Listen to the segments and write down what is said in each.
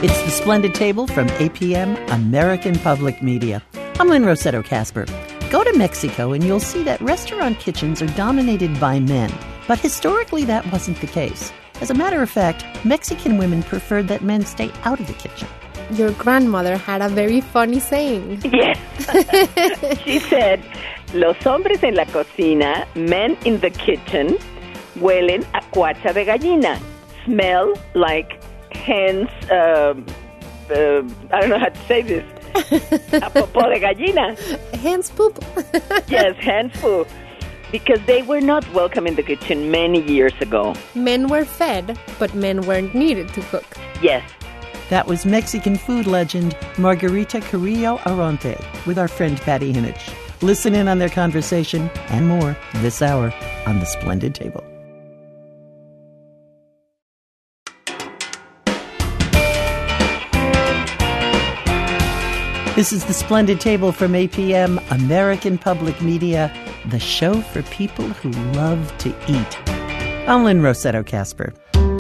It's The Splendid Table from APM, American Public Media. I'm Lynn Rossetto Kasper. Go to Mexico and you'll see that restaurant kitchens are dominated by men. But historically, that wasn't the case. As a matter of fact, Mexican women preferred that men stay out of the kitchen. Your grandmother had a very funny saying. Yes. She said, los hombres en la cocina, men in the kitchen, huelen a cuacha de gallina. Smell like hens, I don't know how to say this, a popó de gallina. Hens poop. Yes, hens poop. Because they were not welcome in the kitchen many years ago. Men were fed, but men weren't needed to cook. Yes. That was Mexican food legend Margarita Carrillo Aronte with our friend Patty Hinich. Listen in on their conversation and more this hour on The Splendid Table. This is The Splendid Table from APM, American Public Media, the show for people who love to eat. I'm Lynn Rossetto Kasper.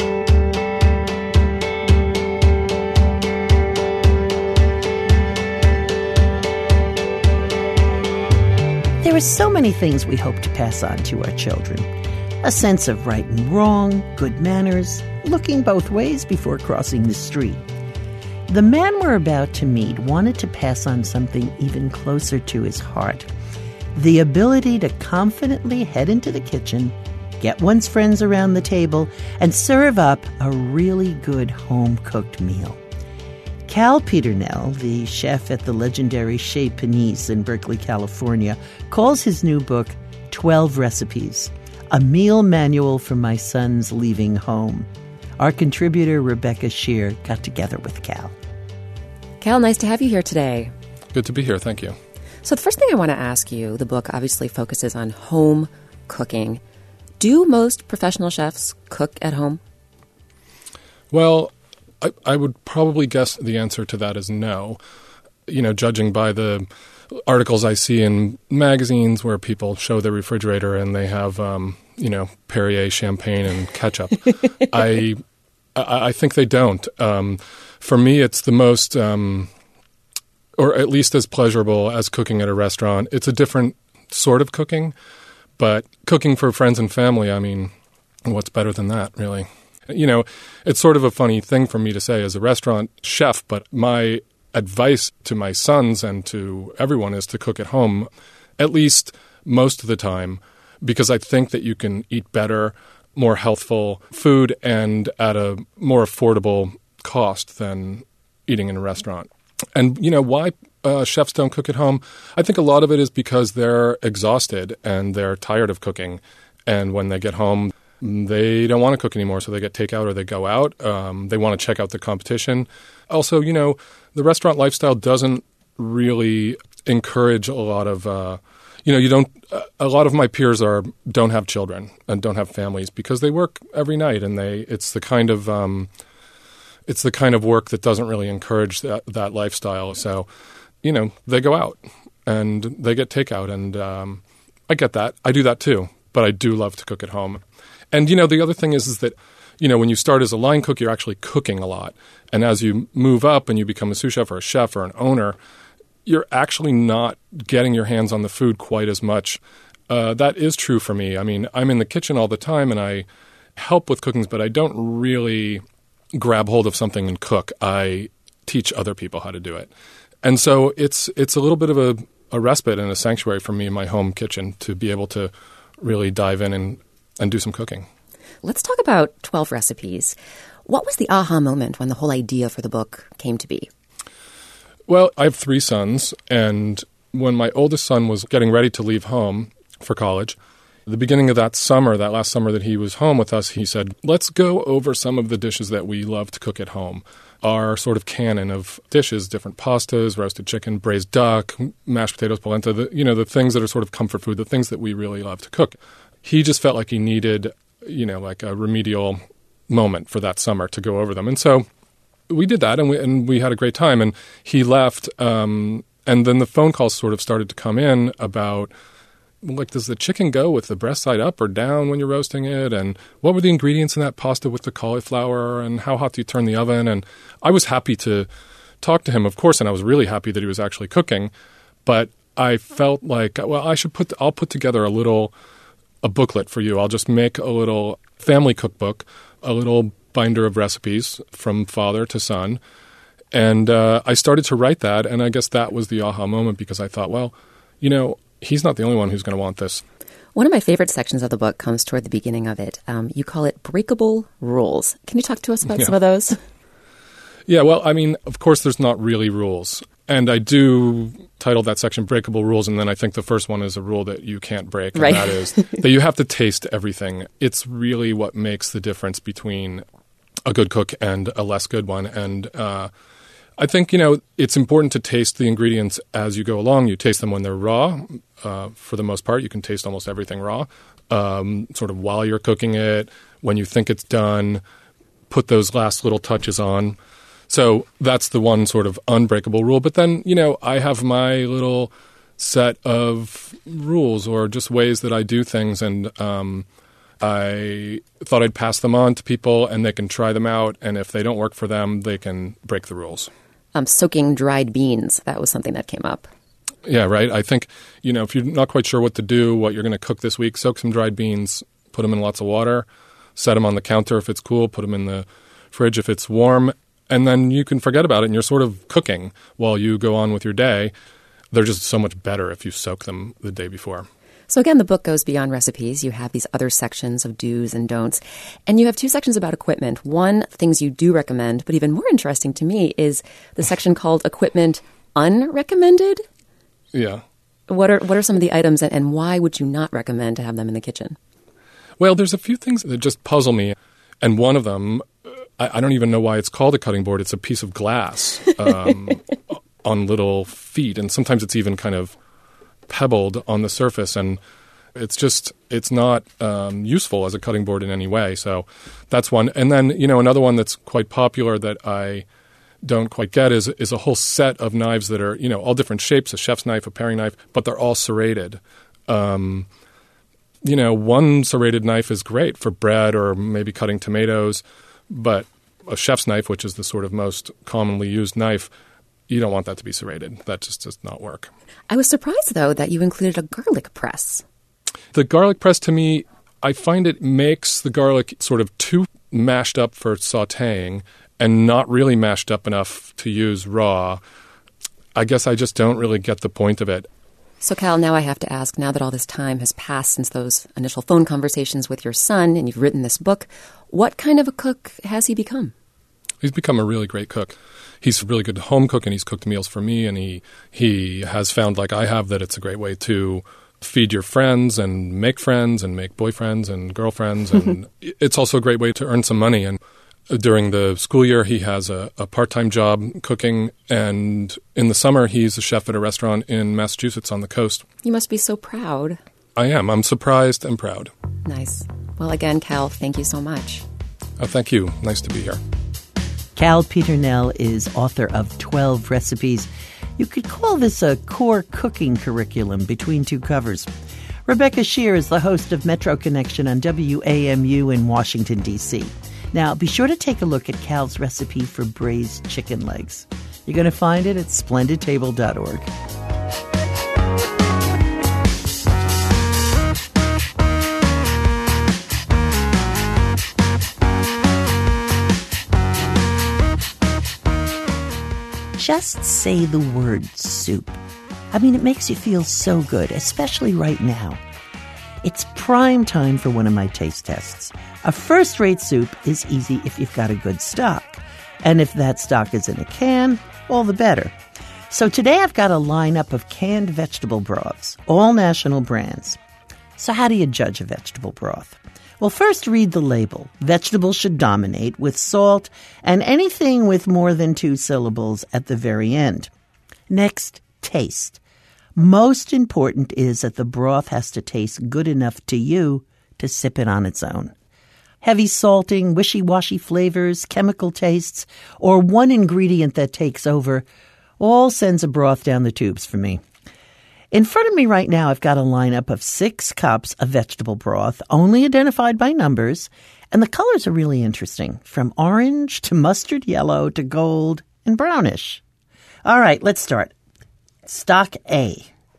There are so many things we hope to pass on to our children. A sense of right and wrong, good manners, looking both ways before crossing the street. The man we're about to meet wanted to pass on something even closer to his heart. The ability to confidently head into the kitchen, get one's friends around the table, and serve up a really good home-cooked meal. Cal Peternell, the chef at the legendary Chez Panisse in Berkeley, California, calls his new book 12 Recipes, a meal manual for my sons leaving home. Our contributor, Rebecca Shear, got together with Cal. Cal, nice to have you here today. Good to be here. Thank you. So the first thing I want to ask you, the book obviously focuses on home cooking. Do most professional chefs cook at home? Well, I would probably guess the answer to that is no. You know, judging by the articles I see in magazines where people show their refrigerator and they have, Perrier champagne and ketchup. I think they don't. For me, it's the most, or at least as pleasurable as cooking at a restaurant. It's a different sort of cooking, but cooking for friends and family, I mean, what's better than that, really? You know, it's sort of a funny thing for me to say as a restaurant chef, but my advice to my sons and to everyone is to cook at home, at least most of the time, because I think that you can eat better, more healthful food and at a more affordable cost than eating in a restaurant. And, you know, why chefs don't cook at home? I think a lot of it is because they're exhausted and they're tired of cooking. And when they get home, they don't want to cook anymore, so they get takeout or they go out. They want to check out the competition. Also, you know, the restaurant lifestyle doesn't really encourage a lot of, a lot of my peers don't have children and don't have families because they work every night, and it's the kind of work that doesn't really encourage that lifestyle. So, you know, they go out and they get takeout, and I get that. I do that too, but I do love to cook at home. And, you know, the other thing is that, you know, when you start as a line cook, you're actually cooking a lot. And as you move up and you become a sous chef or a chef or an owner, you're actually not getting your hands on the food quite as much. That is true for me. I mean, I'm in the kitchen all the time and I help with cooking, but I don't really grab hold of something and cook. I teach other people how to do it. And so it's a little bit of a respite and a sanctuary for me in my home kitchen to be able to really dive in and do some cooking. Let's talk about 12 Recipes. What was the aha moment when the whole idea for the book came to be? Well, I have 3 sons, and when my oldest son was getting ready to leave home for college, the beginning of that last summer that he was home with us, he said, let's go over some of the dishes that we love to cook at home. Our sort of canon of dishes, different pastas, roasted chicken, braised duck, mashed potatoes, polenta, the things that are sort of comfort food, the things that we really love to cook. He just felt like he needed, like a remedial moment for that summer to go over them. And so we did that, and we had a great time. And he left, and then the phone calls sort of started to come in about, like, does the chicken go with the breast side up or down when you're roasting it? And what were the ingredients in that pasta with the cauliflower? And how hot do you turn the oven? And I was happy to talk to him, of course, and I was really happy that he was actually cooking. But I felt like, well, I'll put together a booklet for you. I'll just make a little family cookbook, a little binder of recipes from father to son. And I started to write that, and I guess that was the aha moment, because I thought, well, he's not the only one who's going to want this. One of my favorite sections of the book comes toward the beginning of it. You call it Breakable Rules. Can you talk to us about some of those? Yeah, well, I mean, of course, there's not really rules. And I do title that section Breakable Rules, and then I think the first one is a rule that you can't break, and right. That is that you have to taste everything. It's really what makes the difference between a good cook and a less good one. And I think, it's important to taste the ingredients as you go along. You taste them when they're raw. For the most part, you can taste almost everything raw. Sort of while you're cooking it, when you think it's done, put those last little touches on. So that's the one sort of unbreakable rule. But then, I have my little set of rules, or just ways that I do things. And I thought I'd pass them on to people, and they can try them out. And if they don't work for them, they can break the rules. Soaking dried beans. That was something that came up. Yeah, right. I think, if you're not quite sure what to do, what you're going to cook this week, soak some dried beans, put them in lots of water, set them on the counter if it's cool, put them in the fridge if it's warm, and then you can forget about it, and you're sort of cooking while you go on with your day. They're just so much better if you soak them the day before. So again, the book goes beyond recipes. You have these other sections of do's and don'ts. And you have two sections about equipment. One, things you do recommend, but even more interesting to me is the section called Equipment Unrecommended. Yeah. What are some of the items, and why would you not recommend to have them in the kitchen? Well, there's a few things that just puzzle me. And one of them, I don't even know why it's called a cutting board. It's a piece of glass on little feet. And sometimes it's even kind of pebbled on the surface, and it's not useful as a cutting board in any way. So that's one. And then, another one that's quite popular that I don't quite get is a whole set of knives that are, all different shapes, a chef's knife, a paring knife, but they're all serrated. One serrated knife is great for bread or maybe cutting tomatoes, but a chef's knife, which is the sort of most commonly used knife, you don't want that to be serrated. That just does not work. I was surprised, though, that you included a garlic press. The garlic press, to me, I find it makes the garlic sort of too mashed up for sautéing and not really mashed up enough to use raw. I guess I just don't really get the point of it. So, Cal, now I have to ask, now that all this time has passed since those initial phone conversations with your son and you've written this book, what kind of a cook has he become? He's become a really great cook. He's a really good home cook, and he's cooked meals for me, and he has found, like I have, that it's a great way to feed your friends and make boyfriends and girlfriends, and it's also a great way to earn some money. And during the school year, he has a part-time job cooking, and in the summer, he's a chef at a restaurant in Massachusetts on the coast. You must be so proud. I am. I'm surprised and proud. Nice. Well, again, Cal, thank you so much. Thank you. Nice to be here. Cal Peternell is author of 12 Recipes. You could call this a core cooking curriculum between two covers. Rebecca Shear is the host of Metro Connection on WAMU in Washington, D.C. Now, be sure to take a look at Cal's recipe for braised chicken legs. You're going to find it at splendidtable.org. Just say the word soup. I mean, it makes you feel so good, especially right now. It's prime time for one of my taste tests. A first-rate soup is easy if you've got a good stock. And if that stock is in a can, all the better. So today I've got a lineup of canned vegetable broths, all national brands. So how do you judge a vegetable broth? Well, first read the label. Vegetables should dominate with salt and anything with more than 2 syllables at the very end. Next, taste. Most important is that the broth has to taste good enough to you to sip it on its own. Heavy salting, wishy-washy flavors, chemical tastes, or one ingredient that takes over all sends a broth down the tubes for me. In front of me right now, I've got a lineup of 6 cups of vegetable broth, only identified by numbers, and the colors are really interesting, from orange to mustard yellow to gold and brownish. All right, let's start. Stock A.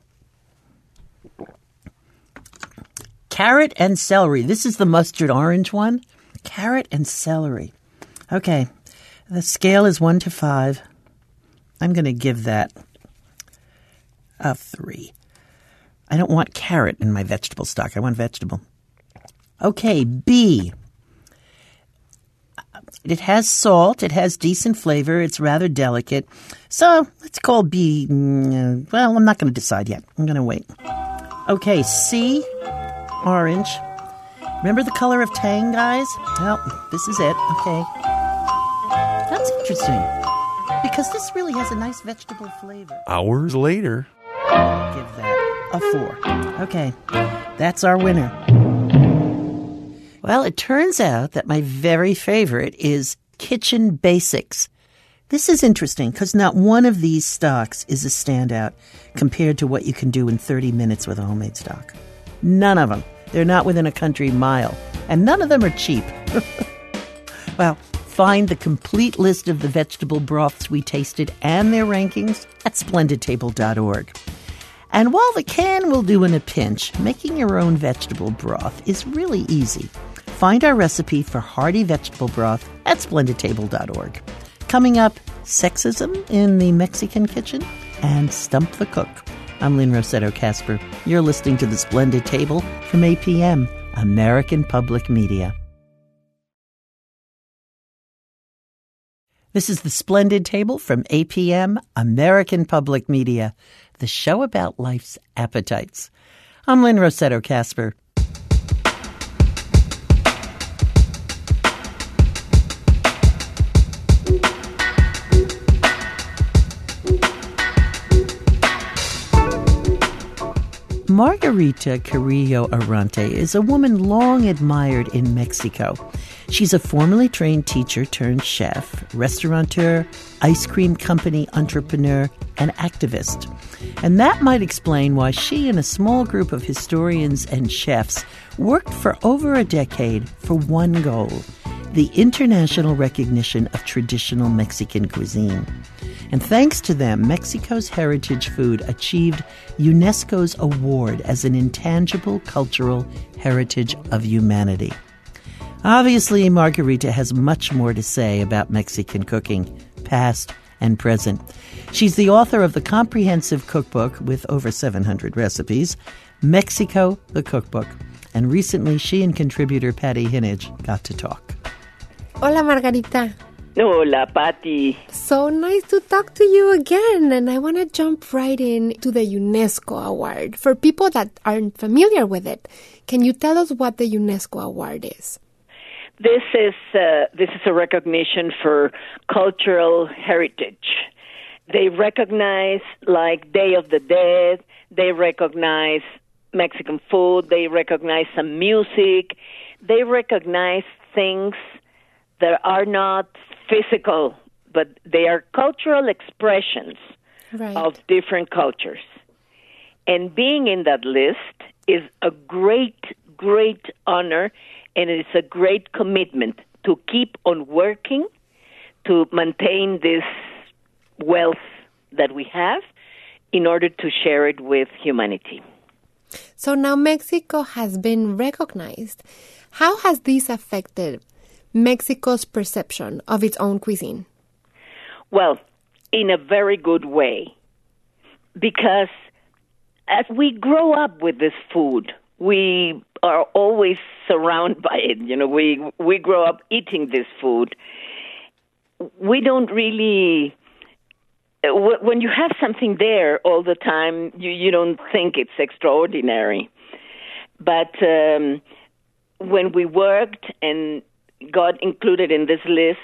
Carrot and celery. This is the mustard orange one. Carrot and celery. Okay, the scale is 1 to 5. I'm going to give that a 3. I don't want carrot in my vegetable stock. I want vegetable. Okay, B. It has salt. It has decent flavor. It's rather delicate. So let's call B. Well, I'm not going to decide yet. I'm going to wait. Okay, C. Orange. Remember the color of Tang, guys? Well, this is it. Okay. That's interesting, because this really has a nice vegetable flavor. Hours later. I'll give that a 4. Okay, that's our winner. Well, it turns out that my very favorite is Kitchen Basics. This is interesting because not one of these stocks is a standout compared to what you can do in 30 minutes with a homemade stock. None of them. They're not within a country mile, and none of them are cheap. Well, find the complete list of the vegetable broths we tasted and their rankings at splendidtable.org. And while the can will do in a pinch, making your own vegetable broth is really easy. Find our recipe for hearty vegetable broth at splendidtable.org. Coming up, sexism in the Mexican kitchen and Stump the Cook. I'm Lynn Rossetto Kasper. You're listening to The Splendid Table from APM, American Public Media. This is The Splendid Table from APM, American Public Media, the show about life's appetites. I'm Lynn Rossetto Kasper. Margarita Carrillo Arante is a woman long admired in Mexico. She's a formerly trained teacher turned chef, restaurateur, ice cream company entrepreneur, and activist. And that might explain why she and a small group of historians and chefs worked for over a decade for one goal: the international recognition of traditional Mexican cuisine. And thanks to them, Mexico's heritage food achieved UNESCO's award as an intangible cultural heritage of humanity. Obviously, Margarita has much more to say about Mexican cooking, past and present. She's the author of the comprehensive cookbook with over 700 recipes, Mexico, the Cookbook. And recently, she and contributor Patty Hinage got to talk. Hola, Margarita. Hola, Patty. So nice to talk to you again. And I want to jump right in to the UNESCO Award. For people that aren't familiar with it, can you tell us what the UNESCO Award is? This is a recognition for cultural heritage. They recognize, like, Day of the Dead. They recognize Mexican food. They recognize some music. They recognize things that are not physical, but they are cultural expressions of different cultures. And being in that list is a great, great honor, and it's a great commitment to keep on working to maintain this wealth that we have in order to share it with humanity. So now Mexico has been recognized. How has this affected Mexico's perception of its own cuisine? Well, in a very good way. Because as we grow up with this food, we are always surrounded by it. You know, we grow up eating this food. We don't really... When you have something there all the time, you don't think it's extraordinary. But when we worked and got included in this list,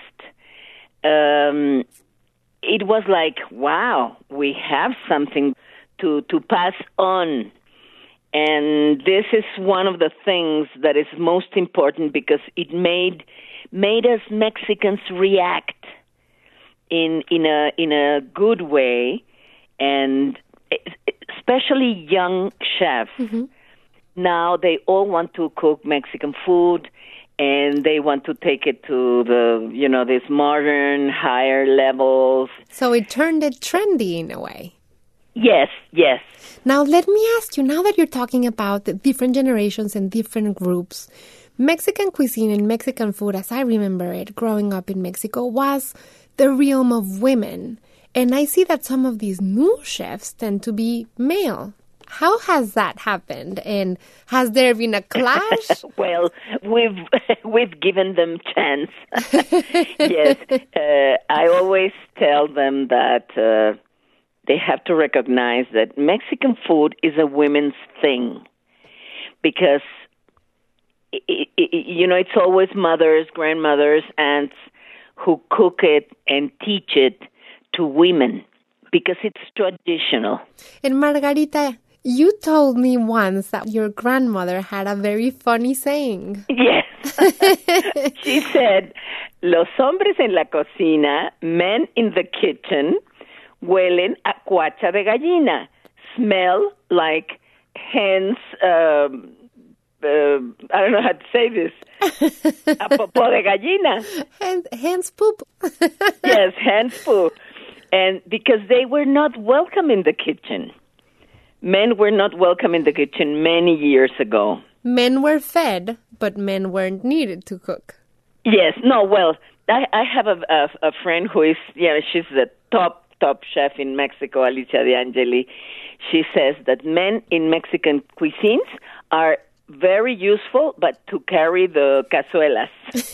it was like, wow, we have something to pass on. And this is one of the things that is most important because it made us Mexicans react in a good way, and especially young chefs. Now they all want to cook Mexican food, and they want to take it to the, these modern, higher levels. So it turned it trendy in a way. Yes. Now, let me ask you, now that you're talking about the different generations and different groups, Mexican cuisine and Mexican food, as I remember it, growing up in Mexico, was the realm of women. And I see that some of these new chefs tend to be male. How has that happened? And has there been a clash? Well, we've given them chance. Yes. I always tell them that they have to recognize that Mexican food is a women's thing. Because, it's always mothers, grandmothers, aunts who cook it and teach it to women. Because it's traditional. And Margarita, you told me once that your grandmother had a very funny saying. Yes. She said, los hombres en la cocina, men in the kitchen, huelen a cuacha de gallina, smell like hens, I don't know how to say this, a popó de gallina. Hens poop. Yes, hens poop. And because they were not welcome in the kitchen. Men were not welcome in the kitchen many years ago. Men were fed, but men weren't needed to cook. Yes. No, well, I have a friend who is, she's the top chef in Mexico, Alicia De Angeli. She says that men in Mexican cuisines are very useful, but to carry the cazuelas.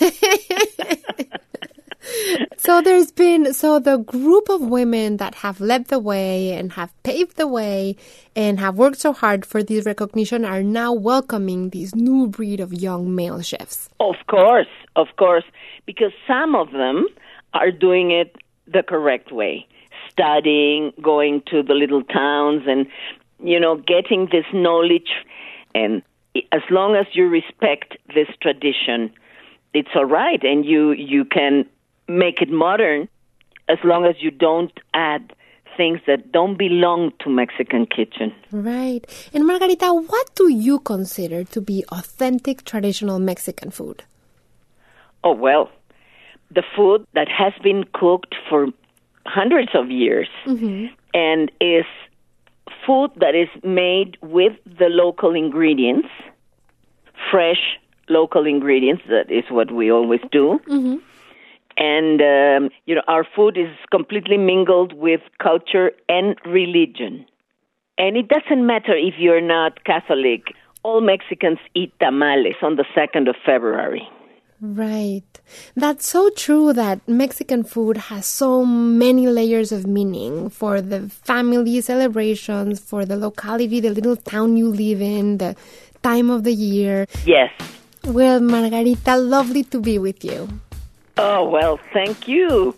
So the group of women that have led the way and have paved the way and have worked so hard for this recognition are now welcoming this new breed of young male chefs. Of course, because some of them are doing it the correct way, studying, going to the little towns and, getting this knowledge. And as long as you respect this tradition, it's all right. And you can make it modern as long as you don't add things that don't belong to Mexican kitchen. Right. And Margarita, what do you consider to be authentic traditional Mexican food? Oh, well, the food that has been cooked for hundreds of years and is food that is made with the local ingredients, fresh local ingredients, that is what we always do. And, our food is completely mingled with culture and religion. And it doesn't matter if you're not Catholic. All Mexicans eat tamales on the 2nd of February. Right. That's so true that Mexican food has so many layers of meaning for the family celebrations, for the locality, the little town you live in, the time of the year. Yes. Well, Margarita, lovely to be with you. Oh, well, thank you.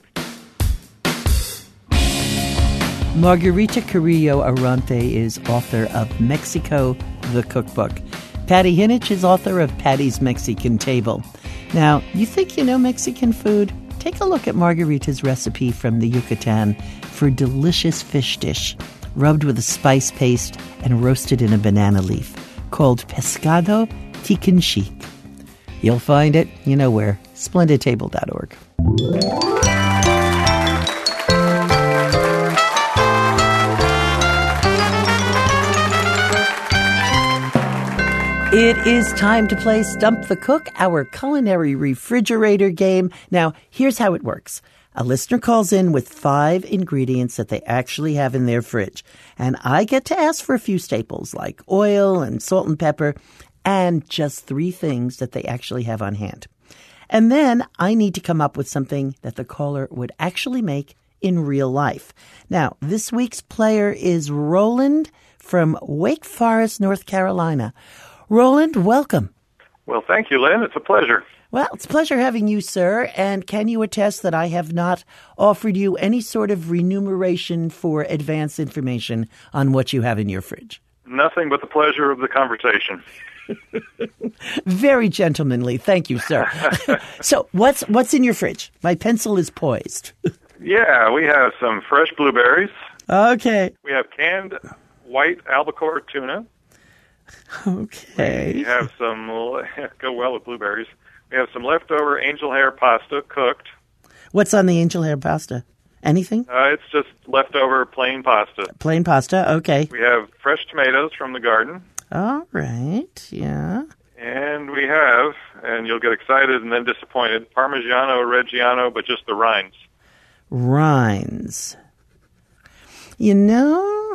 Margarita Carrillo Arante is author of Mexico, the Cookbook. Patty Hinich is author of Patty's Mexican Table. Now, you think you know Mexican food? Take a look at Margarita's recipe from the Yucatan for delicious fish dish, rubbed with a spice paste and roasted in a banana leaf, called Pescado Ticanchic. You'll find it, you know where, splendidtable.org. It is time to play Stump the Cook, our culinary refrigerator game. Now, here's how it works. A listener calls in with 5 ingredients that they actually have in their fridge. And I get to ask for a few staples like oil and salt and pepper and just 3 things that they actually have on hand. And then I need to come up with something that the caller would actually make in real life. Now, this week's player is Roland from Wake Forest, North Carolina. Roland, welcome. Well, thank you, Lynn. It's a pleasure. Well, it's a pleasure having you, sir. And can you attest that I have not offered you any sort of remuneration for advance information on what you have in your fridge? Nothing but the pleasure of the conversation. Very gentlemanly. Thank you, sir. So what's in your fridge? My pencil is poised. Yeah, we have some fresh blueberries. Okay. We have canned white albacore tuna. Okay. We have some, go well with blueberries. We have some leftover angel hair pasta cooked. What's on the angel hair pasta? Anything? It's just leftover plain pasta. Plain pasta, okay. We have fresh tomatoes from the garden. All right, yeah. And we have, and you'll get excited and then disappointed, Parmigiano Reggiano, but just the rinds. Rinds. You know,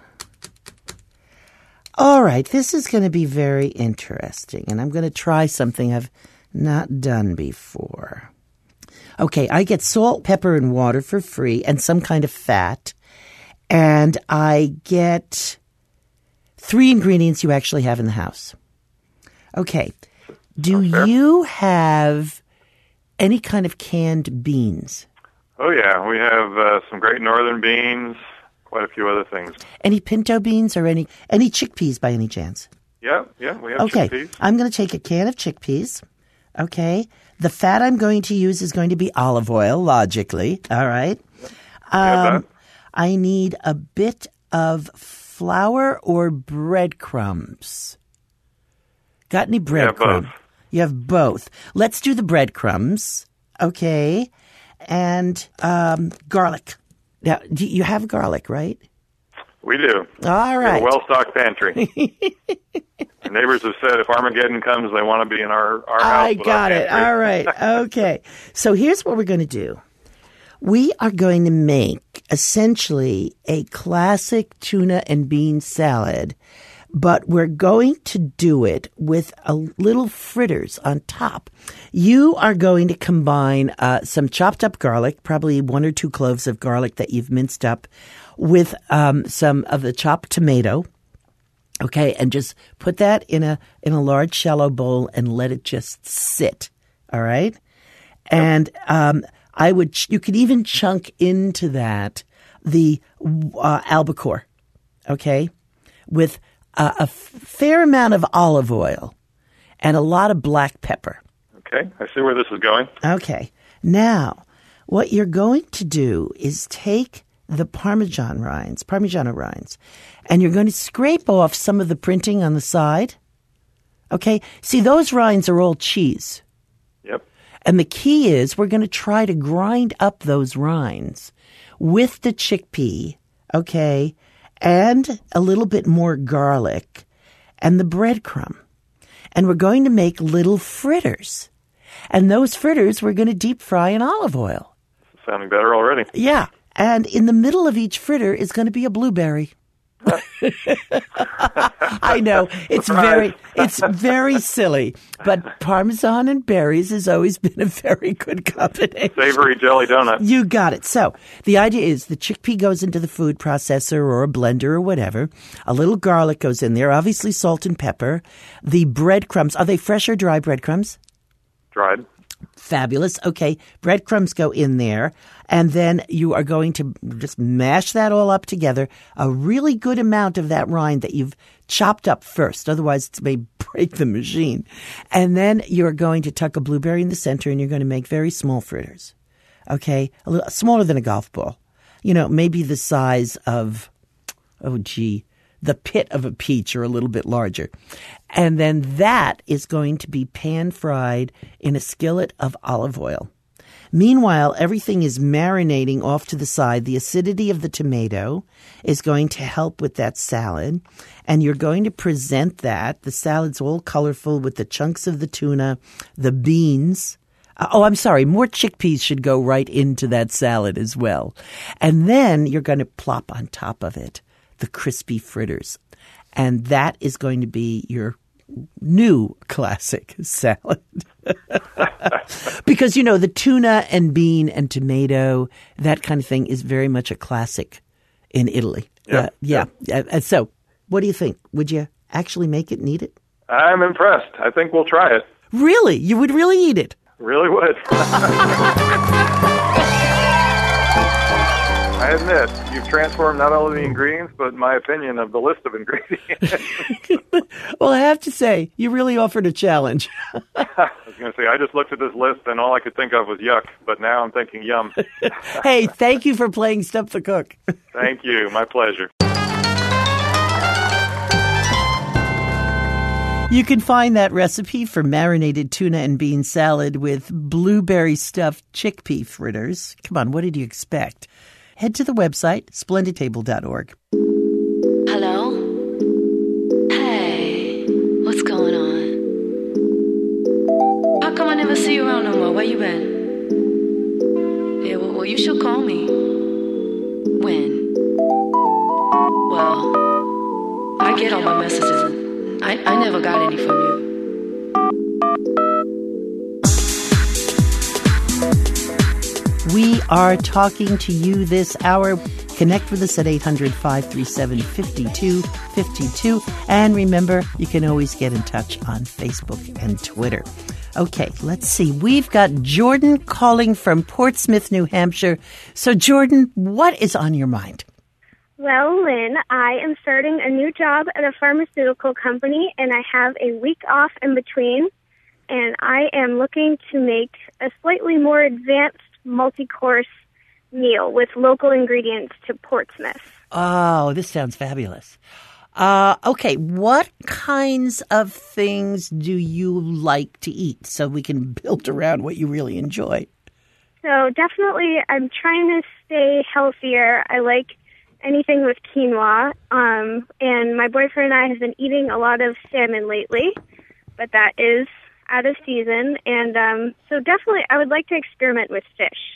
all right, this is going to be very interesting, and I'm going to try something I've not done before. Okay, I get salt, pepper, and water for free, and some kind of fat, and I get 3 ingredients you actually have in the house. Okay, do you have any kind of canned beans? Oh, yeah, we have some great northern beans, quite a few other things. Any pinto beans or any chickpeas by any chance? Yeah, we have Okay, chickpeas. I'm going to take a can of chickpeas. Okay, the fat I'm going to use is going to be olive oil, logically. All right. I need a bit of flour or breadcrumbs. Got any breadcrumbs? both. You have both. Let's do the breadcrumbs. Okay. And garlic. Now, do you have garlic, right? We do. All We have right. a well-stocked pantry. Our neighbors have said if Armageddon comes, they want to be in our house. I with got our it. pantry. All right. Okay. So here's what we're going to do. We are going to make essentially a classic tuna and bean salad, but we're going to do it with a little fritters on top. You are going to combine some chopped up garlic, probably 1 or 2 cloves of garlic that you've minced up, with some of the chopped tomato. Okay, and just put that in a large shallow bowl and let it just sit. All right, and you could even chunk into that the albacore. Okay, with a fair amount of olive oil and a lot of black pepper. Okay, I see where this is going. Okay, now what you're going to do is take the Parmigiano rinds, and you're going to scrape off some of the printing on the side. Okay? See, those rinds are all cheese. Yep. And the key is we're going to try to grind up those rinds with the chickpea, okay, and a little bit more garlic and the breadcrumb. And we're going to make little fritters. And those fritters we're going to deep fry in olive oil. This is sounding better already. Yeah. And in the middle of each fritter is going to be a blueberry. I know it's very silly, but Parmesan and berries has always been a very good combination. Savory jelly donut. You got it. So the idea is the chickpea goes into the food processor or a blender or whatever. A little garlic goes in there, obviously salt and pepper. The breadcrumbs, are they fresh or dry breadcrumbs? Dried. Fabulous. Okay, breadcrumbs go in there, and then you are going to just mash that all up together, a really good amount of that rind that you've chopped up first, otherwise it may break the machine. And then you're going to tuck a blueberry in the center, and you're going to make very small fritters, okay, a little smaller than a golf ball. You know, maybe the size of, the pit of a peach or a little bit larger. And then that is going to be pan-fried in a skillet of olive oil. Meanwhile, everything is marinating off to the side. The acidity of the tomato is going to help with that salad. And you're going to present that. The salad's all colorful with the chunks of the tuna, the beans. I'm sorry, more chickpeas should go right into that salad as well. And then you're going to plop on top of it the crispy fritters. And that is going to be your new classic salad. Because, you know, the tuna and bean and tomato, that kind of thing is very much a classic in Italy. Yeah. So what do you think? Would you actually make it and eat it? I'm impressed. I think we'll try it. Really? You would really eat it? Really would. I admit, you've transformed not only the ingredients, but my opinion of the list of ingredients. Well, I have to say, you really offered a challenge. I was going to say, I just looked at this list and all I could think of was yuck, but now I'm thinking yum. Hey, thank you for playing Stump the Cook. Thank you. My pleasure. You can find that recipe for marinated tuna and bean salad with blueberry stuffed chickpea fritters. Come on, what did you expect? Head to the website, splendidtable.org. Hello? Hey, what's going on? How come I never see you around no more? Where you been? Yeah, well, you should call me. When? Well, I get all my messages and I never got any from you. We are talking to you this hour. Connect with us at 800-537-5252. And remember, you can always get in touch on Facebook and Twitter. Okay, let's see. We've got Jordan calling from Portsmouth, New Hampshire. So, Jordan, what is on your mind? Well, Lynn, I am starting a new job at a pharmaceutical company, and I have a week off in between, and I am looking to make a slightly more advanced multi-course meal with local ingredients to Portsmouth. Oh, this sounds fabulous. Okay, what kinds of things do you like to eat so we can build around what you really enjoy? So definitely I'm trying to stay healthier. I like anything with quinoa, and my boyfriend and I have been eating a lot of salmon lately, but that is out of season, and so definitely I would like to experiment with fish.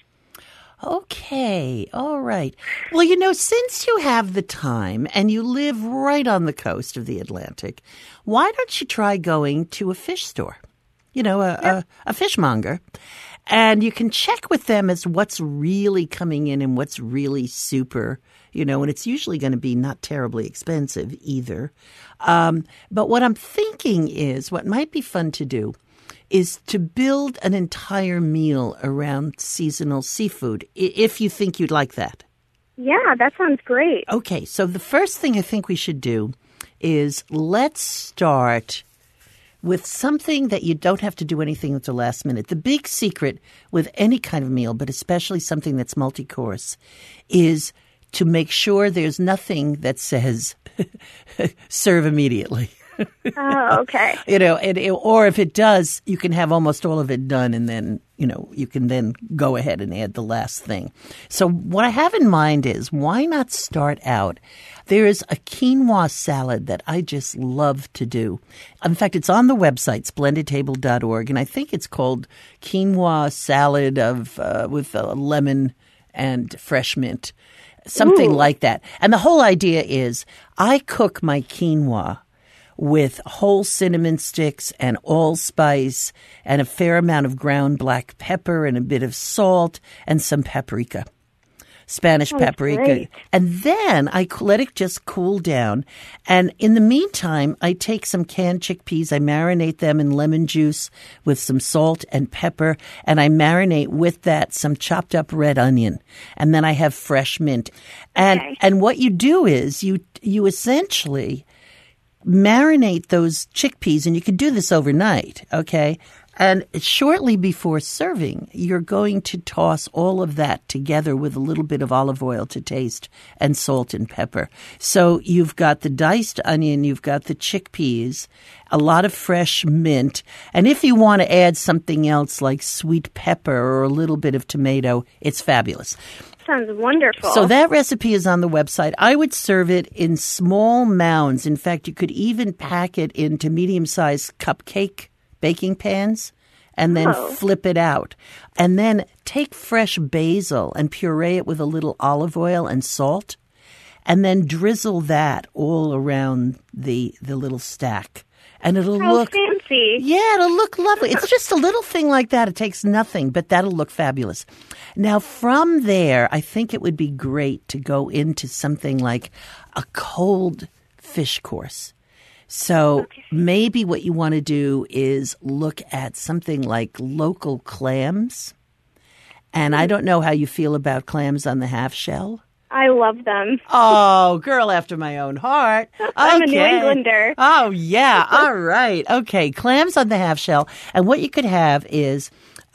Okay, all right. Well, you know, since you have the time and you live right on the coast of the Atlantic, why don't you try going to a fish store? You know, a fishmonger. And you can check with them as what's really coming in and what's really super, you know, and it's usually going to be not terribly expensive either. But what I'm thinking is what might be fun to do is to build an entire meal around seasonal seafood, if you think you'd like that. Yeah, that sounds great. Okay, so the first thing I think we should do is let's start with something that you don't have to do anything at the last minute. The big secret with any kind of meal, but especially something that's multi-course, is to make sure there's nothing that says serve immediately. Oh, okay. You know, or if it does, you can have almost all of it done, and then, you know, you can then go ahead and add the last thing. So what I have in mind is, why not start out? There is a quinoa salad that I just love to do. In fact, it's on the website, splendidtable.org, and I think it's called quinoa salad with lemon and fresh mint, something like that. And the whole idea is I cook my quinoa with whole cinnamon sticks and allspice and a fair amount of ground black pepper and a bit of salt and some paprika, Spanish paprika. Great. And then I let it just cool down. And in the meantime, I take some canned chickpeas. I marinate them in lemon juice with some salt and pepper. And I marinate with that some chopped up red onion. And then I have fresh mint. And what you do is you essentially marinate those chickpeas, and you can do this overnight, okay? And shortly before serving, you're going to toss all of that together with a little bit of olive oil to taste and salt and pepper. So you've got the diced onion, you've got the chickpeas, a lot of fresh mint, and if you want to add something else like sweet pepper or a little bit of tomato, it's fabulous. Sounds wonderful. So that recipe is on the website. I would serve it in small mounds. In fact, you could even pack it into medium-sized cupcake baking pans and then flip it out. And then take fresh basil and puree it with a little olive oil and salt, and then drizzle that all around the little stack. And it'll look fancy. Yeah, it'll look lovely. It's just a little thing like that. It takes nothing, but that'll look fabulous. Now, from there, I think it would be great to go into something like a cold fish course. So maybe what you want to do is look at something like local clams. And I don't know how you feel about clams on the half shell. I love them. Oh, girl after my own heart. I'm a New Englander. Oh, yeah. All right. Okay. Clams on the half shell. And what you could have is,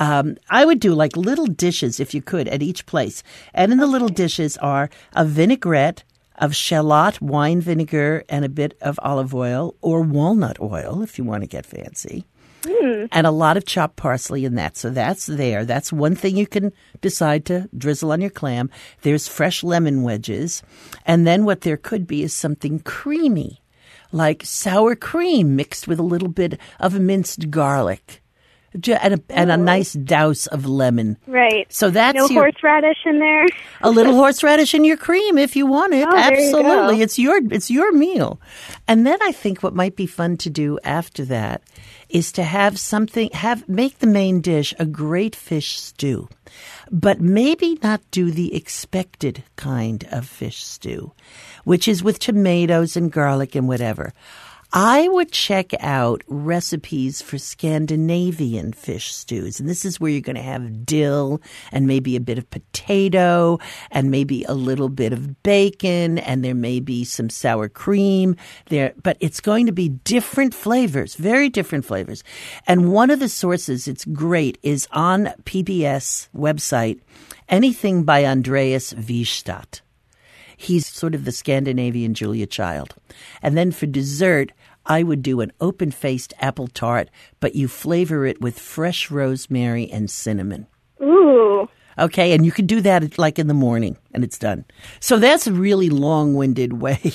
I would do like little dishes if you could at each place. And in the little dishes are a vinaigrette, of shallot, wine vinegar, and a bit of olive oil or walnut oil if you want to get fancy. And a lot of chopped parsley in that. So that's there. That's one thing you can decide to drizzle on your clam. There's fresh lemon wedges. And then what there could be is something creamy, like sour cream mixed with a little bit of minced garlic. And a nice douse of lemon. Right. So that's no horseradish in there. A little horseradish in your cream if you want it. Oh, absolutely. there you go. It's your meal. And then I think what might be fun to do after that is to make the main dish a great fish stew. But maybe not do the expected kind of fish stew, which is with tomatoes and garlic and whatever. I would check out recipes for Scandinavian fish stews. And this is where you're going to have dill and maybe a bit of potato and maybe a little bit of bacon and there may be some sour cream there. But it's going to be different flavors, very different flavors. And one of the sources, it's great, is on PBS website, anything by Andreas Wiestad. He's sort of the Scandinavian Julia Child. And then for dessert, I would do an open-faced apple tart, but you flavor it with fresh rosemary and cinnamon. Ooh. Okay, and you could do that like in the morning, and it's done. So that's a really long-winded way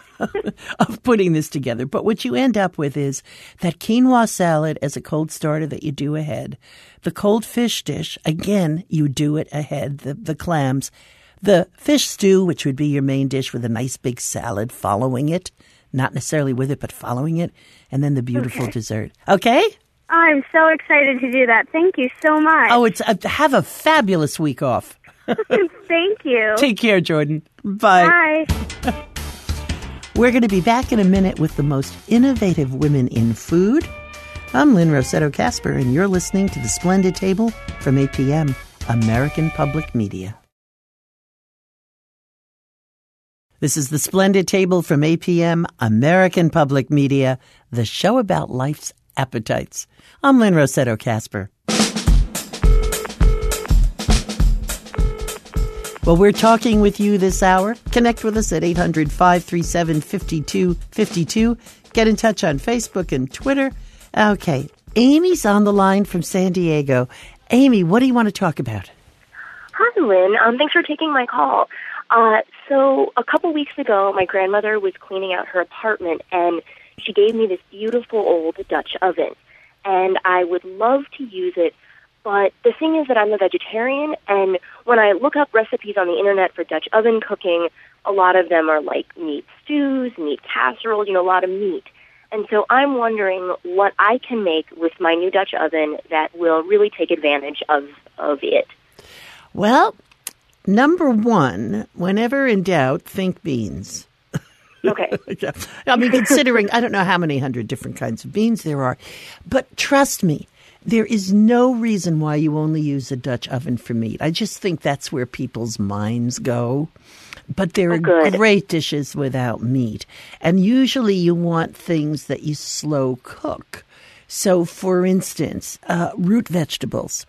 of putting this together. But what you end up with is that quinoa salad as a cold starter that you do ahead. The cold fish dish, again, you do it ahead, the clams. The fish stew, which would be your main dish with a nice big salad following it. Not necessarily with it, but following it. And then the beautiful dessert. Okay? I'm so excited to do that. Thank you so much. Oh, have a fabulous week off. Thank you. Take care, Jordan. Bye. Bye. We're going to be back in a minute with the most innovative women in food. I'm Lynn Rossetto Kasper, and you're listening to The Splendid Table from 8 p.m., American Public Media. This is The Splendid Table from 8 p.m., American Public Media, the show about life's appetites. I'm Lynn Rossetto Kasper. Well, we're talking with you this hour. Connect with us at 800-537-5252. Get in touch on Facebook and Twitter. Okay, Amy's on the line from San Diego. Amy, what do you want to talk about? Hi, Lynn. Thanks for taking my call. So a couple weeks ago, my grandmother was cleaning out her apartment, and she gave me this beautiful old Dutch oven. And I would love to use it, but the thing is that I'm a vegetarian, and when I look up recipes on the internet for Dutch oven cooking, a lot of them are like meat stews, meat casseroles, a lot of meat. And so I'm wondering what I can make with my new Dutch oven that will really take advantage of it. Well, number one, whenever in doubt, think beans. Okay. Yeah. I mean, considering, I don't know how many hundred different kinds of beans there are, but trust me, there is no reason why you only use a Dutch oven for meat. I just think that's where people's minds go. But there are great dishes without meat. And usually you want things that you slow cook. So, for instance, root vegetables.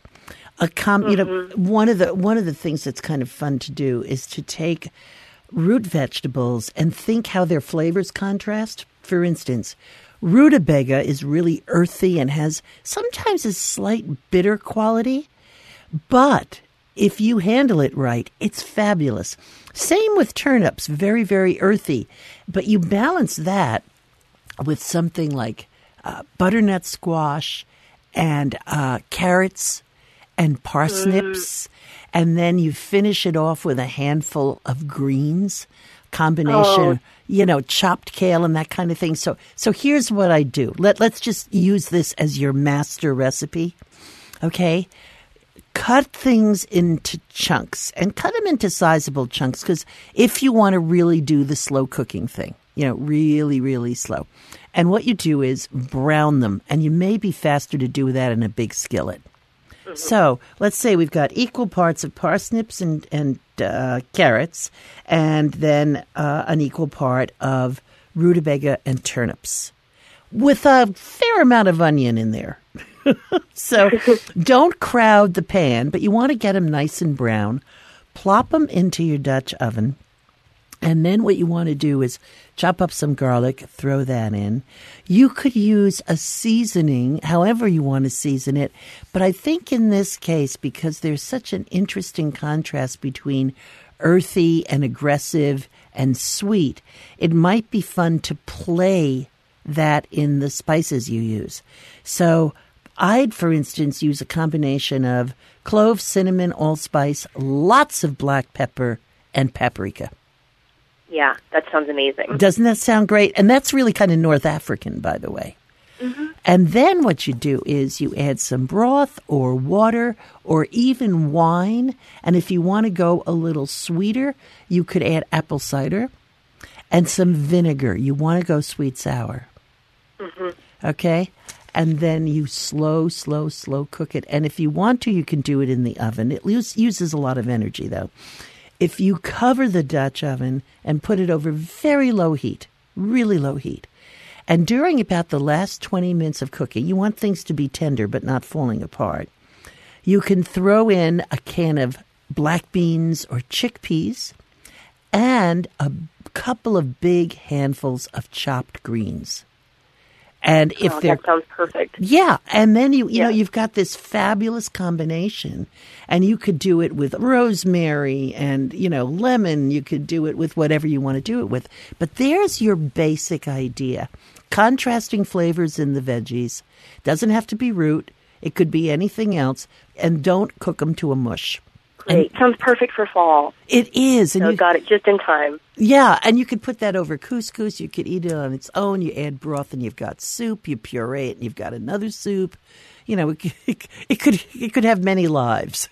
One of the things that's kind of fun to do is to take root vegetables and think how their flavors contrast. For instance, rutabaga is really earthy and has sometimes a slight bitter quality, but if you handle it right, it's fabulous. Same with turnips, very, very earthy, but you balance that with something like butternut squash and carrots and parsnips, and then you finish it off with a handful of greens, combination, chopped kale and that kind of thing. So here's what I do. Let's just use this as your master recipe, okay? Cut things into chunks and cut them into sizable chunks because if you want to really do the slow cooking thing, really, really slow. And what you do is brown them, and you may be faster to do that in a big skillet. So let's say we've got equal parts of parsnips and carrots, and then an equal part of rutabaga and turnips with a fair amount of onion in there. So don't crowd the pan, but you want to get them nice and brown. Plop them into your Dutch oven. And then what you want to do is chop up some garlic, throw that in. You could use a seasoning, however you want to season it. But I think in this case, because there's such an interesting contrast between earthy and aggressive and sweet, it might be fun to play that in the spices you use. So I'd, for instance, use a combination of clove, cinnamon, allspice, lots of black pepper, and paprika. Yeah, that sounds amazing. Doesn't that sound great? And that's really kind of North African, by the way. Mm-hmm. And then what you do is you add some broth or water or even wine. And if you want to go a little sweeter, you could add apple cider and some vinegar. You want to go sweet sour. Mm-hmm. Okay? And then you slow cook it. And if you want to, you can do it in the oven. It uses a lot of energy, though. If you cover the Dutch oven and put it over very low heat, really low heat, and during about the last 20 minutes of cooking, you want things to be tender but not falling apart, you can throw in a can of black beans or chickpeas and a couple of big handfuls of chopped greens. And if that sounds perfect. Yeah, and then you know you've got this fabulous combination, and you could do it with rosemary and lemon. You could do it with whatever you want to do it with. But there's your basic idea: contrasting flavors in the veggies. Doesn't have to be root; it could be anything else. And don't cook them to a mush. Great. Sounds perfect for fall. It is. And you got it just in time. Yeah, and you could put that over couscous. You could eat it on its own. You add broth and you've got soup. You puree it and you've got another soup. It could have many lives.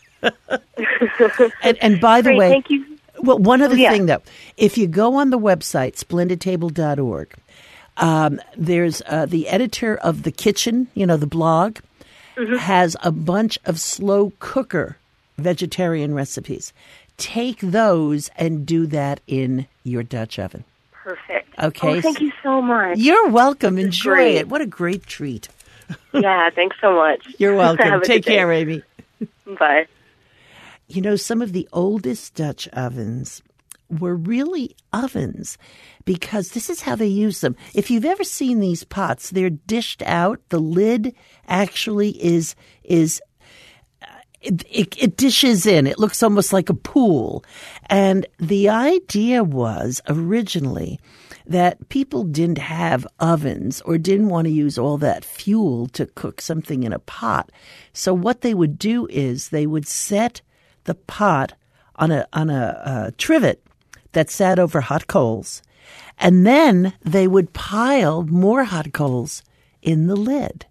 and by the way, thank you. Well, one other thing, though. If you go on the website, splendidtable.org, there's the editor of The Kitchen, the blog, has a bunch of slow cooker vegetarian recipes. Take those and do that in your Dutch oven. Perfect. Okay. Oh, thank you so much. You're welcome. Enjoy it. What a great treat. Yeah, thanks so much. You're welcome. Take care, Amy. Bye. Some of the oldest Dutch ovens were really ovens because this is how they use them. If you've ever seen these pots, they're dished out. The lid actually is It dishes in. It looks almost like a pool. And the idea was originally that people didn't have ovens or didn't want to use all that fuel to cook something in a pot. So what they would do is they would set the pot on a trivet that sat over hot coals, and then they would pile more hot coals in the lid.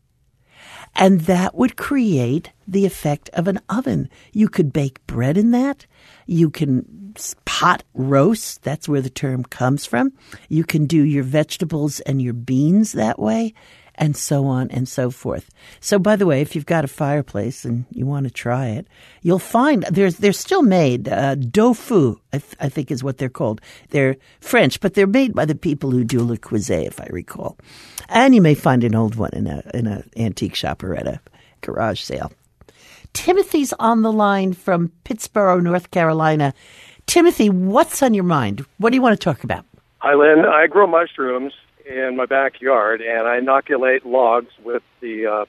And that would create the effect of an oven. You could bake bread in that. You can pot roast. That's where the term comes from. You can do your vegetables and your beans that way, and so on and so forth. So, by the way, if you've got a fireplace and you want to try it, you'll find they're still made. Tofu, I think is what they're called. They're French, but they're made by the people who do Le Creuset, if I recall. And you may find an old one in an antique shop or at a garage sale. Timothy's on the line from Pittsboro, North Carolina. Timothy, what's on your mind? What do you want to talk about? Hi, Lynn. I grow mushrooms in my backyard, and I inoculate logs with the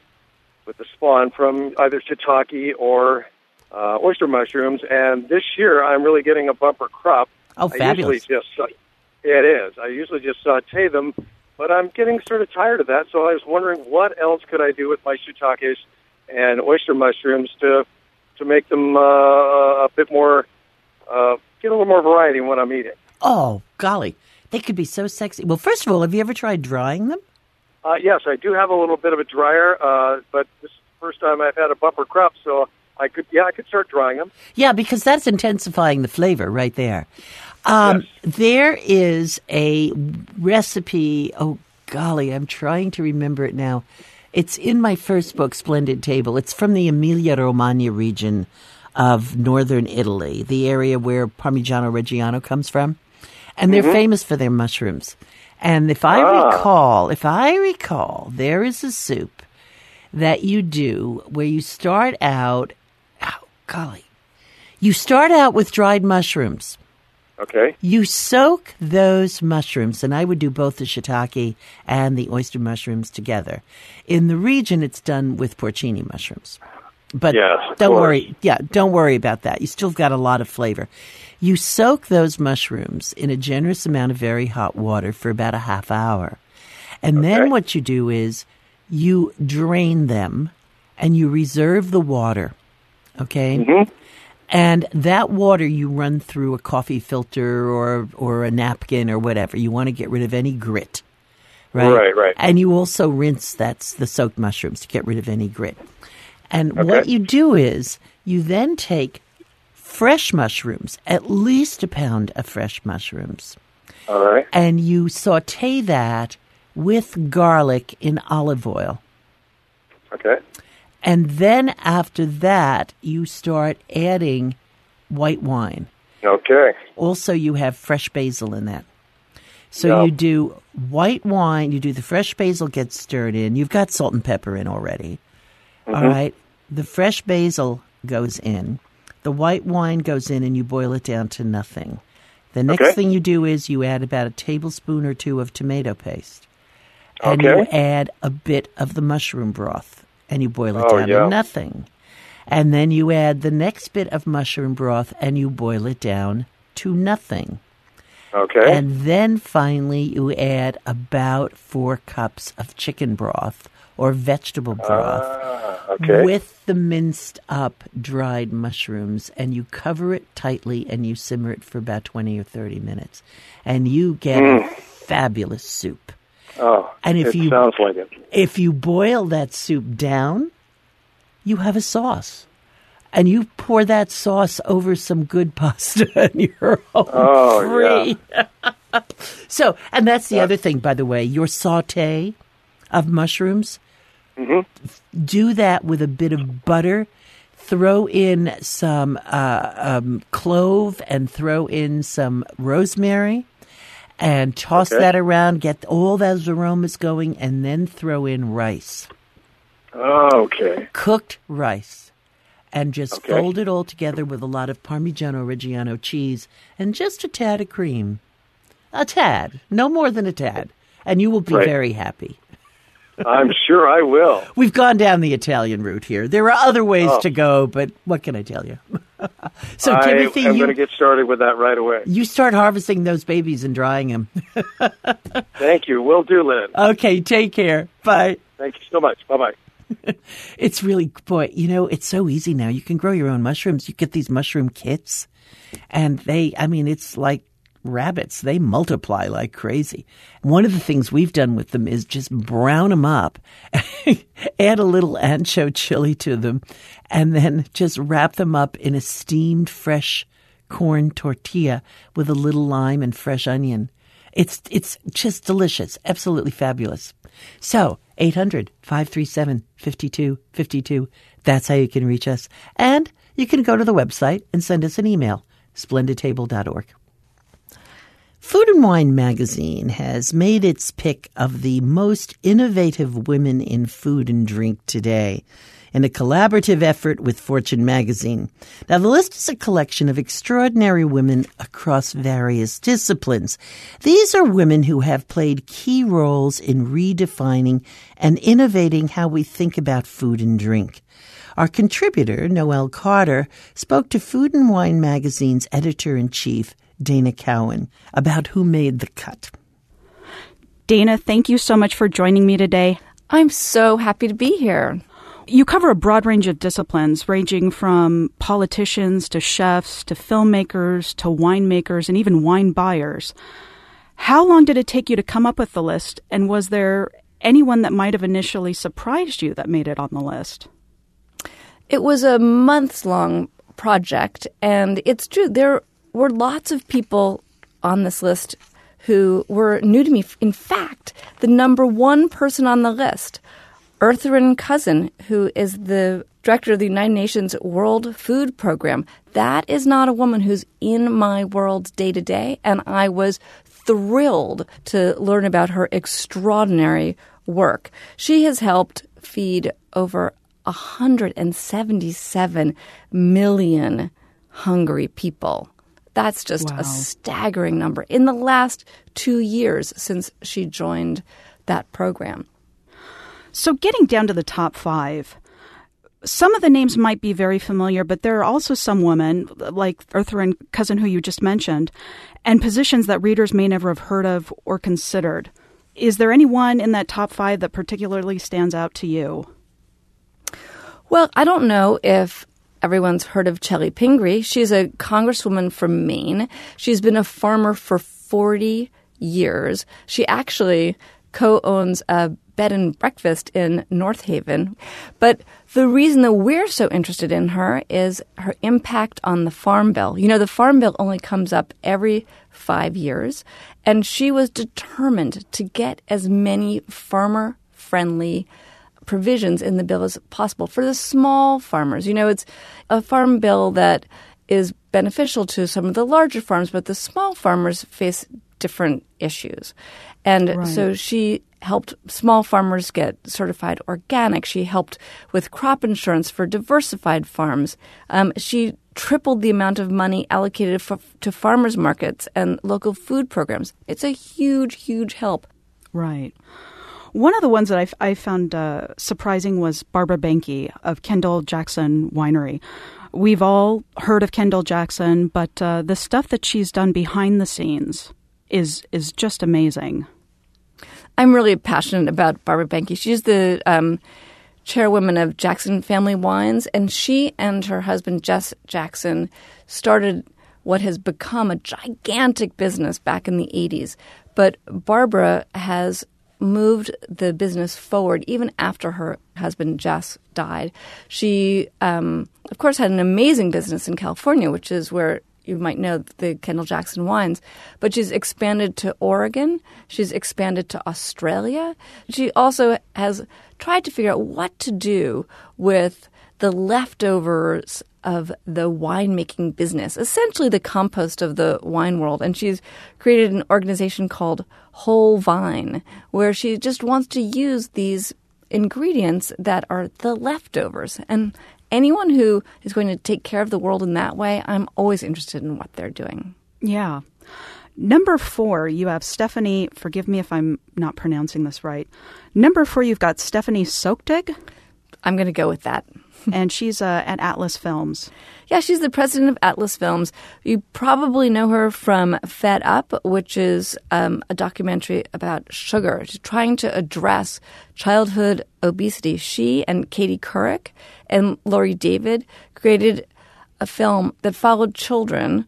spawn from either shiitake or oyster mushrooms. And this year, I'm really getting a bumper crop. Oh, fabulous! It is. I usually just saute them, but I'm getting sort of tired of that. So I was wondering, what else could I do with my shiitakes and oyster mushrooms to make them a bit more, get a little more variety in what I'm eating? Oh, golly. They could be so sexy. Well, first of all, have you ever tried drying them? Yes, I do have a little bit of a dryer, but this is the first time I've had a bumper crop, so I could start drying them. Yeah, because that's intensifying the flavor right there. Yes. There is a recipe. Oh, golly, I'm trying to remember it now. It's in my first book, Splendid Table. It's from the Emilia-Romagna region of northern Italy, the area where Parmigiano Reggiano comes from. And they're famous for their mushrooms. And if I recall, there is a soup that you do where you start out, you start out with dried mushrooms. Okay. You soak those mushrooms, and I would do both the shiitake and the oyster mushrooms together. In the region, it's done with porcini mushrooms. But yes, don't worry. Yeah, don't worry about that. You still got a lot of flavor. You soak those mushrooms in a generous amount of very hot water for about a half hour. And then what you do is you drain them and you reserve the water. Okay? Mm-hmm. And that water you run through a coffee filter or a napkin or whatever. You want to get rid of any grit. Right? Right. And you also rinse the soaked mushrooms to get rid of any grit. And what you do is you then take fresh mushrooms, at least a pound of fresh mushrooms. All right. And you saute that with garlic in olive oil. Okay. And then after that, you start adding white wine. Okay. Also, you have fresh basil in that. So you do white wine, you do the fresh basil gets stirred in. You've got salt and pepper in already. Mm-hmm. All right. The fresh basil goes in. The white wine goes in and you boil it down to nothing. The next thing you do is you add about a tablespoon or two of tomato paste. And you add a bit of the mushroom broth. And you boil it down to nothing. And then you add the next bit of mushroom broth and you boil it down to nothing. Okay. And then finally you add about 4 cups of chicken broth or vegetable broth with the minced up dried mushrooms. And you cover it tightly and you simmer it for about 20 or 30 minutes. And you get a fabulous soup. Oh, and it sounds like it. If you boil that soup down, you have a sauce. And you pour that sauce over some good pasta and you're home free. Yeah. So, and that's the other thing, by the way, your saute of mushrooms, do that with a bit of butter. Throw in some clove and throw in some rosemary. And toss that around, get all those aromas going, and then throw in rice. Okay. Cooked rice. And just fold it all together with a lot of Parmigiano Reggiano cheese and just a tad of cream. A tad. No more than a tad. And you will be very happy. I'm sure I will. We've gone down the Italian route here. There are other ways to go, but what can I tell you? So, Timothy, I'm going to get started with that right away. You start harvesting those babies and drying them. Thank you. Will do, Lynn. Okay, take care. Bye. Thank you so much. Bye-bye. It's really, boy, it's so easy now. You can grow your own mushrooms. You get these mushroom kits, and it's like rabbits. They multiply like crazy. One of the things we've done with them is just brown them up, add a little ancho chili to them, and then just wrap them up in a steamed fresh corn tortilla with a little lime and fresh onion. It's just delicious. Absolutely fabulous. So, 800-537-5252. That's how you can reach us. And you can go to the website and send us an email, splendidtable.org. Food and Wine magazine has made its pick of the most innovative women in food and drink today in a collaborative effort with Fortune magazine. Now, the list is a collection of extraordinary women across various disciplines. These are women who have played key roles in redefining and innovating how we think about food and drink. Our contributor, Noelle Carter, spoke to Food and Wine magazine's editor-in-chief, Dana Cowan, about who made the cut. Dana, thank you so much for joining me today. I'm so happy to be here. You cover a broad range of disciplines, ranging from politicians to chefs to filmmakers to winemakers and even wine buyers. How long did it take you to come up with the list, and was there anyone that might have initially surprised you that made it on the list? It was a months-long project, and it's true, there were lots of people on this list who were new to me. In fact, the number one person on the list, Eartharin Cousin, who is the director of the United Nations World Food Program, that is not a woman who's in my world day to day, and I was thrilled to learn about her extraordinary work. She has helped feed over 177 million hungry people. That's just a staggering number in the last 2 years since she joined that program. So getting down to the top 5, some of the names might be very familiar, but there are also some women, like Ertharin Cousin, who you just mentioned, and positions that readers may never have heard of or considered. Is there anyone in that top 5 that particularly stands out to you? Well, I don't know if everyone's heard of Chellie Pingree. She's a congresswoman from Maine. She's been a farmer for 40 years. She actually co-owns a bed and breakfast in North Haven. But the reason that we're so interested in her is her impact on the Farm Bill. You know, the Farm Bill only comes up every 5 years, and she was determined to get as many farmer-friendly provisions in the bill as possible for the small farmers. You know, it's a farm bill that is beneficial to some of the larger farms, but the small farmers face different issues. And so she helped small farmers get certified organic. She helped with crop insurance for diversified farms. She tripled the amount of money allocated to farmers markets and local food programs. It's a huge, huge help. Right. One of the ones that I found surprising was Barbara Benke of Kendall Jackson Winery. We've all heard of Kendall Jackson, but the stuff that she's done behind the scenes is just amazing. I'm really passionate about Barbara Benke. She's the chairwoman of Jackson Family Wines, and she and her husband, Jess Jackson, started what has become a gigantic business back in the 80s. But Barbara has moved the business forward even after her husband, Jess, died. She, of course, had an amazing business in California, which is where you might know the Kendall Jackson wines, but she's expanded to Oregon. She's expanded to Australia. She also has tried to figure out what to do with the leftovers of the winemaking business, essentially the compost of the wine world. And she's created an organization called Whole Vine, where she just wants to use these ingredients that are the leftovers. And anyone who is going to take care of the world in that way, I'm always interested in what they're doing. Yeah. Number 4, you have Stephanie, forgive me if I'm not pronouncing this right. Number 4, you've got Stephanie Sochtig. I'm going to go with that. And she's at Atlas Films. Yeah, she's the president of Atlas Films. You probably know her from Fed Up, which is a documentary about sugar, trying to address childhood obesity. She and Katie Couric and Laurie David created a film that followed children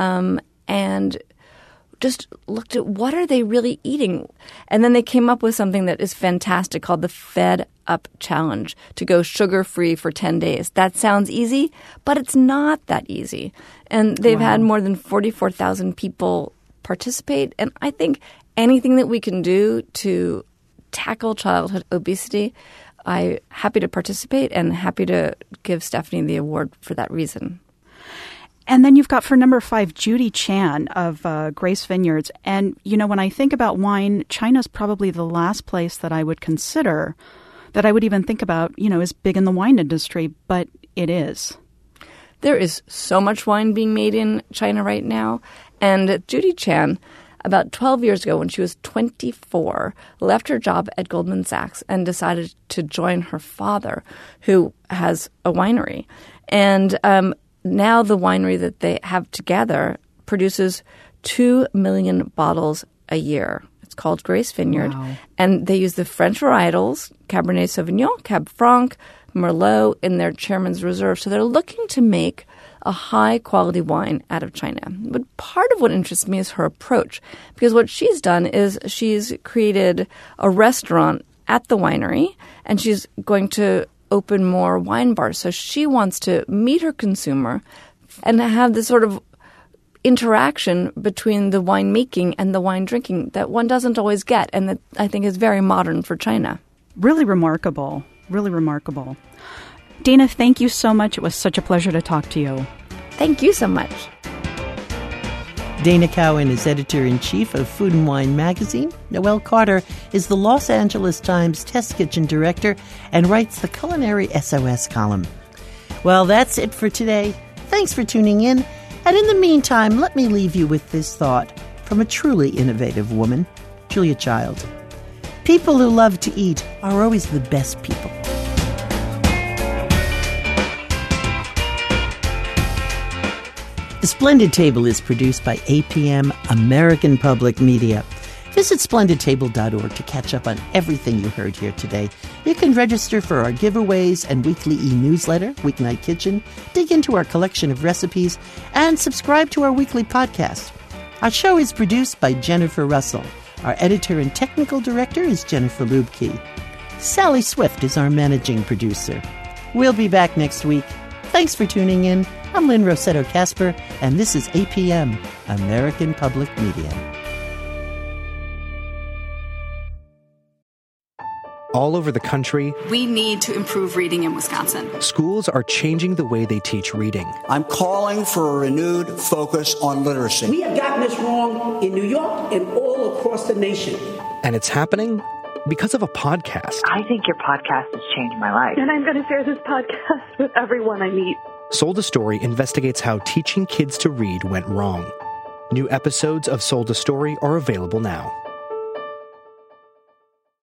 and just looked at what are they really eating. And then they came up with something that is fantastic called the Fed Up Challenge, to go sugar-free for 10 days. That sounds easy, but it's not that easy. And they've had more than 44,000 people participate. And I think anything that we can do to tackle childhood obesity, I'm happy to participate and happy to give Stephanie the award for that reason. And then you've got for number 5, Judy Chan of Grace Vineyards. And, you know, when I think about wine, China's probably the last place that I would consider, that I would even think about, you know, is big in the wine industry, but it is. There is so much wine being made in China right now. And Judy Chan, about 12 years ago when she was 24, left her job at Goldman Sachs and decided to join her father, who has a winery. And now the winery that they have together produces 2 million bottles a year. It's called Grace Vineyard. Wow. And they use the French varietals, Cabernet Sauvignon, Cab Franc, Merlot in their Chairman's Reserve. So they're looking to make a high-quality wine out of China. But part of what interests me is her approach, because what she's done is she's created a restaurant at the winery, and she's going to open more wine bars. So she wants to meet her consumer and have this sort of interaction between the winemaking and the wine drinking that one doesn't always get, and that I think is very modern for China. Really remarkable. Really remarkable. Dana, thank you so much. It was such a pleasure to talk to you. Thank you so much. Dana Cowan is editor-in-chief of Food and Wine magazine. Noelle Carter is the Los Angeles Times Test Kitchen director and writes the Culinary SOS column. Well, that's it for today. Thanks for tuning in. And in the meantime, let me leave you with this thought from a truly innovative woman, Julia Child. People who love to eat are always the best people. The Splendid Table is produced by APM, American Public Media. Visit splendidtable.org to catch up on everything you heard here today. You can register for our giveaways and weekly e-newsletter, Weeknight Kitchen, dig into our collection of recipes, and subscribe to our weekly podcast. Our show is produced by Jennifer Russell. Our editor and technical director is Jennifer Lubke. Sally Swift is our managing producer. We'll be back next week. Thanks for tuning in. I'm Lynn Rossetto Kasper, and this is APM, American Public Media. All over the country, we need to improve reading in Wisconsin. Schools are changing the way they teach reading. I'm calling for a renewed focus on literacy. We have gotten this wrong in New York and all across the nation. And it's happening because of a podcast. I think your podcast has changed my life. And I'm going to share this podcast with everyone I meet. Sold a Story investigates how teaching kids to read went wrong. New episodes of Sold a Story are available now.